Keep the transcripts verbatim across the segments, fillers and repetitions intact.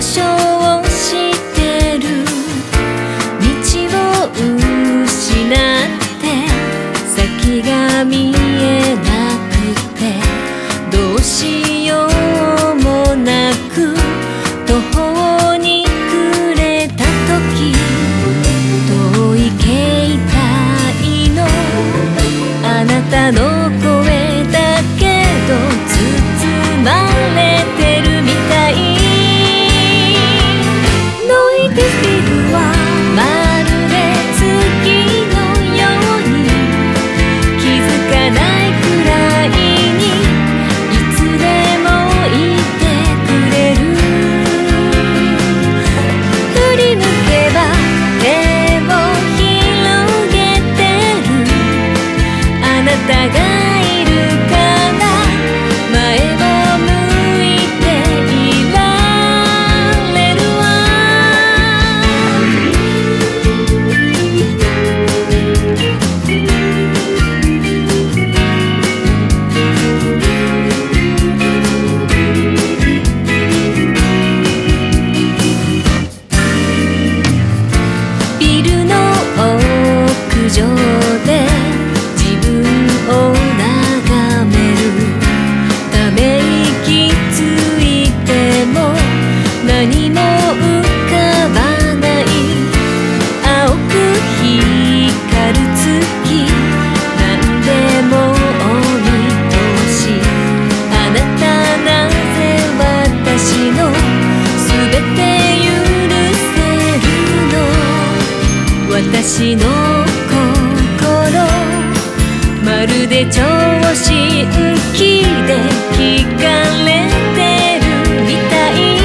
象してる道を失って先が見えなくてどうしようもなく途方に暮れた時遠い携帯のあなたの声だけど包まれてるみたいノイズビルはまるで月のように気づかないくらいにいつでもいてくれる振り向けば手を広げてるあなたがいるから前を向いていられるわビルの屋上で自分を眺めるため息ついても何も浮かばない青く光る月何でもお見通しあなたなぜ私のすべて許せるの私の心まるで超新規で聞かれてるみたい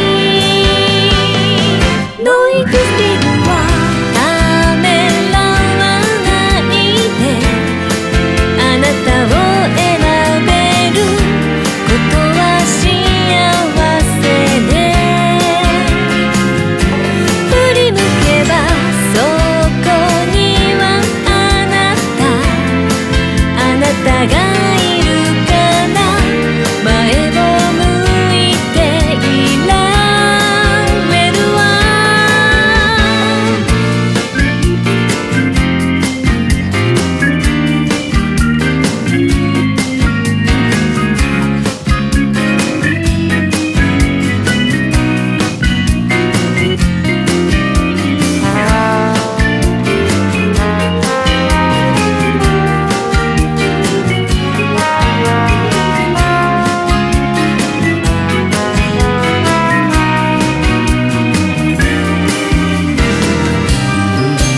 ノイズビルはためらわないであなたを選べることは幸せね振り向けばそこにはあなたあなたがいるから前を向いていられるわ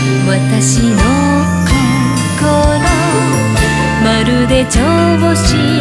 私の心まるで調子